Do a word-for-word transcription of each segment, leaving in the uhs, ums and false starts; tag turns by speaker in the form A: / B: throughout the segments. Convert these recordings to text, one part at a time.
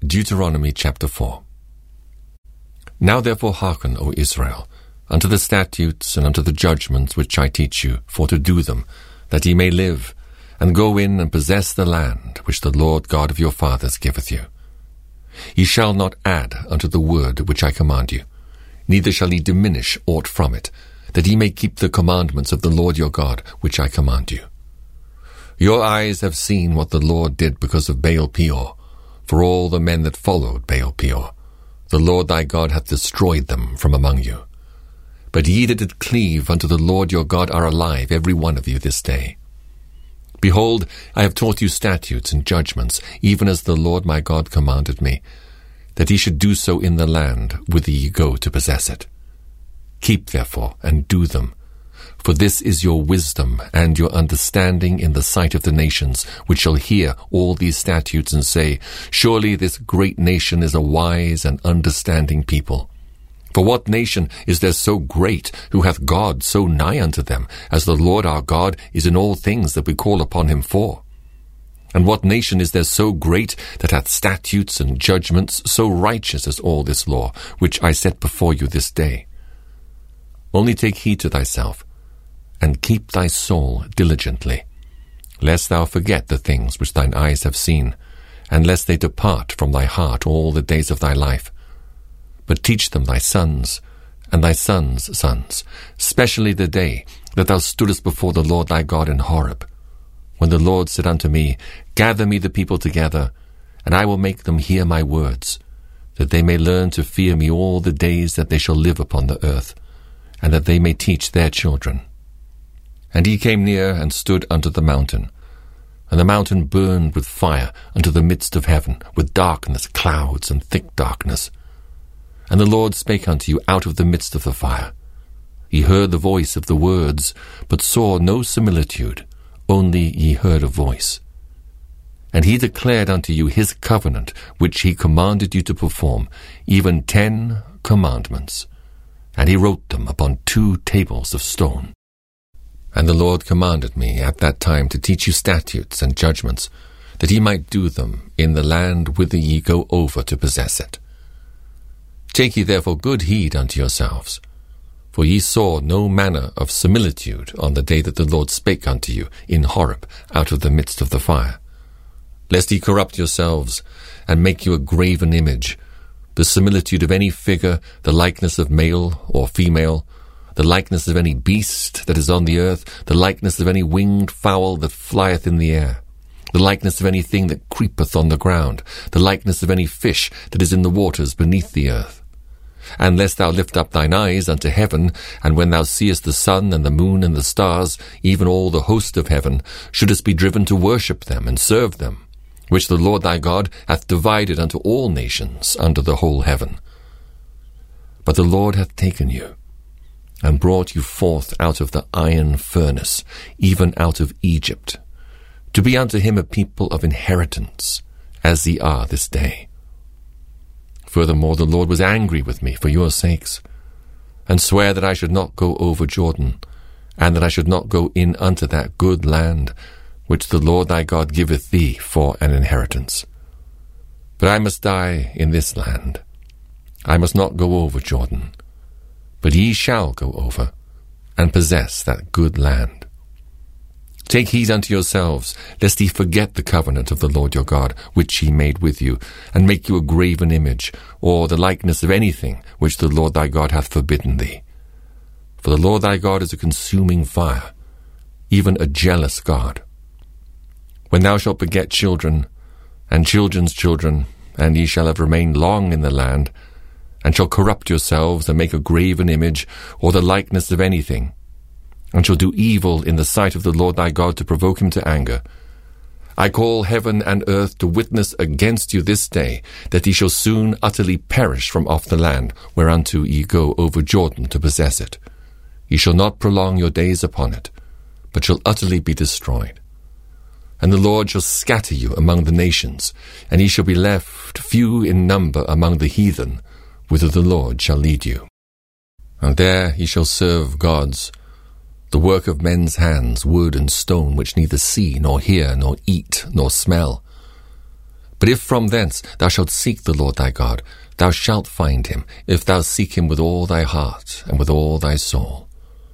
A: Deuteronomy chapter four. Now therefore hearken, O Israel, unto the statutes and unto the judgments which I teach you, for to do them, that ye may live, and go in and possess the land which the Lord God of your fathers giveth you. Ye shall not add unto the word which I command you, neither shall ye diminish aught from it, that ye may keep the commandments of the Lord your God which I command you. Your eyes have seen what the Lord did because of Baal Peor, for all the men that followed Baal Peor. The Lord thy God hath destroyed them from among you. But ye that did cleave unto the Lord your God are alive, every one of you this day. Behold, I have taught you statutes and judgments, even as the Lord my God commanded me, that ye should do so in the land whither ye go to possess it. Keep therefore, and do them, for this is your wisdom and your understanding in the sight of the nations, which shall hear all these statutes and say, Surely this great nation is a wise and understanding people. For what nation is there so great, who hath God so nigh unto them, as the Lord our God is in all things that we call upon him for? And what nation is there so great, that hath statutes and judgments so righteous as all this law, which I set before you this day? Only take heed to thyself, and keep thy soul diligently, lest thou forget the things which thine eyes have seen, and lest they depart from thy heart all the days of thy life. But teach them thy sons, and thy sons' sons, specially the day that thou stoodest before the Lord thy God in Horeb, when the Lord said unto me, Gather me the people together, and I will make them hear my words, that they may learn to fear me all the days that they shall live upon the earth, and that they may teach their children. And he came near and stood unto the mountain. And the mountain burned with fire unto the midst of heaven, with darkness, clouds, and thick darkness. And the Lord spake unto you out of the midst of the fire. Ye heard the voice of the words, but saw no similitude, only ye heard a voice. And he declared unto you his covenant, which he commanded you to perform, even ten commandments. And he wrote them upon two tables of stone. And the Lord commanded me at that time to teach you statutes and judgments, that ye might do them in the land whither ye go over to possess it. Take ye therefore good heed unto yourselves, for ye saw no manner of similitude on the day that the Lord spake unto you in Horeb out of the midst of the fire, lest ye corrupt yourselves, and make you a graven image, the similitude of any figure, the likeness of male or female, the likeness of any beast that is on the earth, the likeness of any winged fowl that flieth in the air, the likeness of anything that creepeth on the ground, the likeness of any fish that is in the waters beneath the earth. And lest thou lift up thine eyes unto heaven, and when thou seest the sun and the moon and the stars, even all the host of heaven, shouldest be driven to worship them and serve them, which the Lord thy God hath divided unto all nations under the whole heaven. But the Lord hath taken you, and brought you forth out of the iron furnace, even out of Egypt, to be unto him a people of inheritance, as ye are this day. Furthermore, the Lord was angry with me for your sakes, and sware that I should not go over Jordan, and that I should not go in unto that good land, which the Lord thy God giveth thee for an inheritance. But I must die in this land. I must not go over Jordan, but ye shall go over, and possess that good land. Take heed unto yourselves, lest ye forget the covenant of the Lord your God, which he made with you, and make you a graven image, or the likeness of anything which the Lord thy God hath forbidden thee. For the Lord thy God is a consuming fire, even a jealous God. When thou shalt beget children, and children's children, and ye shall have remained long in the land, and shall corrupt yourselves, and make a graven image, or the likeness of anything, and shall do evil in the sight of the Lord thy God to provoke him to anger, I call heaven and earth to witness against you this day, that ye shall soon utterly perish from off the land, whereunto ye go over Jordan to possess it. Ye shall not prolong your days upon it, but shall utterly be destroyed. And the Lord shall scatter you among the nations, and ye shall be left few in number among the heathen, whither the Lord shall lead you. And there ye shall serve gods, the work of men's hands, wood and stone, which neither see, nor hear, nor eat, nor smell. But if from thence thou shalt seek the Lord thy God, thou shalt find him, if thou seek him with all thy heart and with all thy soul.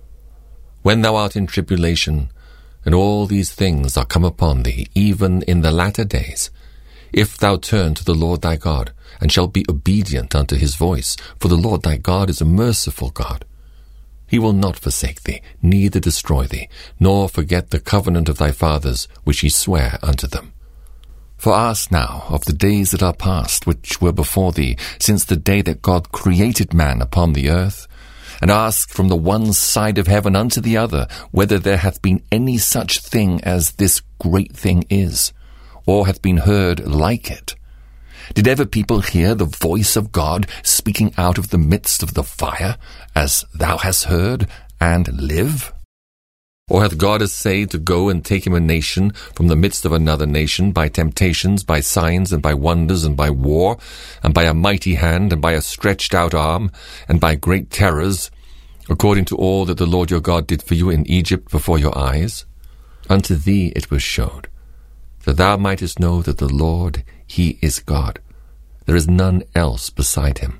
A: When thou art in tribulation, and all these things are come upon thee, even in the latter days, if thou turn to the Lord thy God, and shalt be obedient unto his voice, for the Lord thy God is a merciful God. He will not forsake thee, neither destroy thee, nor forget the covenant of thy fathers, which he sware unto them. For ask now of the days that are past, which were before thee, since the day that God created man upon the earth, and ask from the one side of heaven unto the other, whether there hath been any such thing as this great thing is, or hath been heard like it. Did ever people hear the voice of God speaking out of the midst of the fire, as thou hast heard, and live? Or hath God essayed to go and take him a nation from the midst of another nation, by temptations, by signs, and by wonders, and by war, and by a mighty hand, and by a stretched out arm, and by great terrors, according to all that the Lord your God did for you in Egypt before your eyes? Unto thee it was showed, that thou mightest know that the Lord, he is God. There is none else beside him.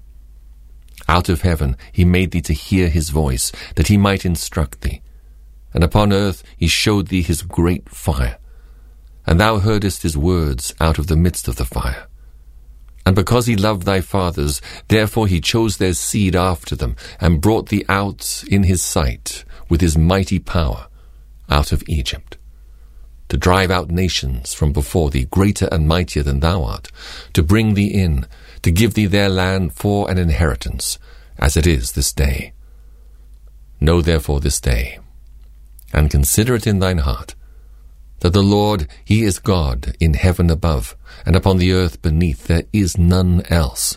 A: Out of heaven he made thee to hear his voice, that he might instruct thee. And upon earth he showed thee his great fire. And thou heardest his words out of the midst of the fire. And because he loved thy fathers, therefore he chose their seed after them, and brought thee out in his sight with his mighty power out of Egypt, to drive out nations from before thee, greater and mightier than thou art, to bring thee in, to give thee their land for an inheritance, as it is this day. Know therefore this day, and consider it in thine heart, that the Lord, he is God in heaven above, and upon the earth beneath there is none else.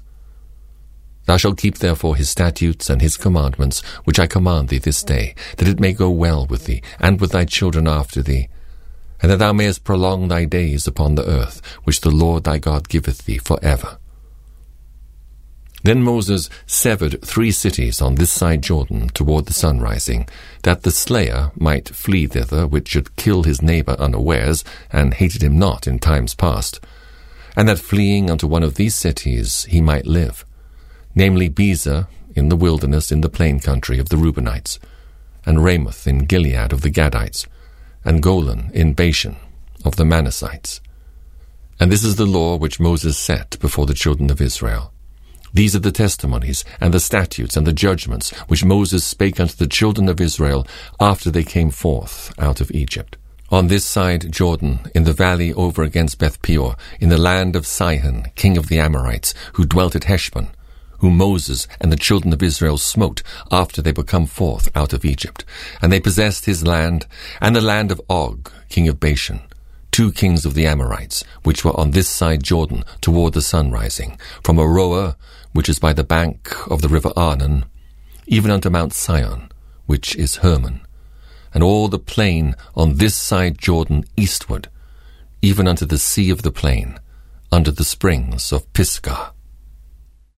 A: Thou shalt keep therefore his statutes and his commandments, which I command thee this day, that it may go well with thee, and with thy children after thee, and that thou mayest prolong thy days upon the earth, which the Lord thy God giveth thee for ever. Then Moses severed three cities on this side Jordan toward the sunrising, that the slayer might flee thither, which should kill his neighbour unawares, and hated him not in times past, and that fleeing unto one of these cities he might live, namely Bezer in the wilderness in the plain country of the Reubenites, and Ramoth in Gilead of the Gadites, and Golan in Bashan of the Manassites. And this is the law which Moses set before the children of Israel. These are the testimonies, and the statutes, and the judgments, which Moses spake unto the children of Israel after they came forth out of Egypt. On this side Jordan, in the valley over against Beth-peor, in the land of Sihon, king of the Amorites, who dwelt at Heshbon, whom Moses and the children of Israel smote after they were come forth out of Egypt. And they possessed his land, and the land of Og, king of Bashan, two kings of the Amorites, which were on this side Jordan, toward the sunrising, from Aroer, which is by the bank of the river Arnon, even unto Mount Sion, which is Hermon, and all the plain on this side Jordan eastward, even unto the sea of the plain, under the springs of Pisgah.